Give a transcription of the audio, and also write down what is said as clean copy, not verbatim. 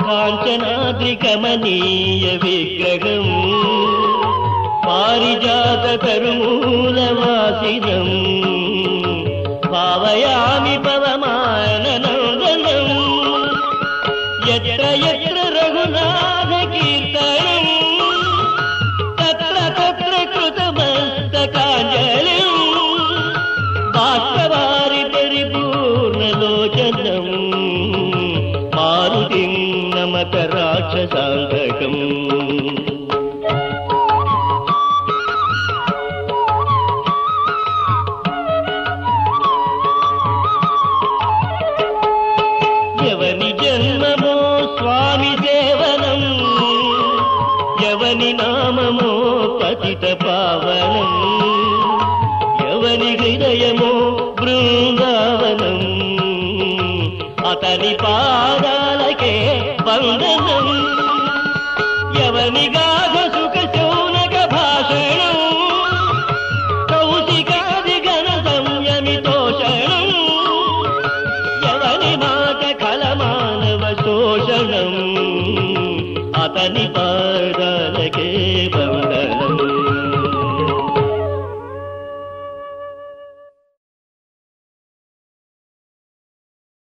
కాంచనాద్రికమనీయ విగ్రహం పారిజాత తరుమూలవాసినం భావయామి పవమాననందనం యత్ర యత్ర రఘునాథ కీర్తనం తత్ర తత్ర కృతమస్తకాంజలిం బాష్పవారి పరిపూర్ణలోచనం మారుతిం నమత రాక్షసాంతకం ఎవని జన్మమో స్వామి సేవనం ఎవని నామమో పతిత పావనం ఎవని హృదయమో బృందావనం అతని పాదాలకే వందనం ఎవని గాథ సుఖ శౌనక భాషణం కౌశికాది గణ సంయమితోషణం ఎవని మాట కలమానవ శోషణం అతని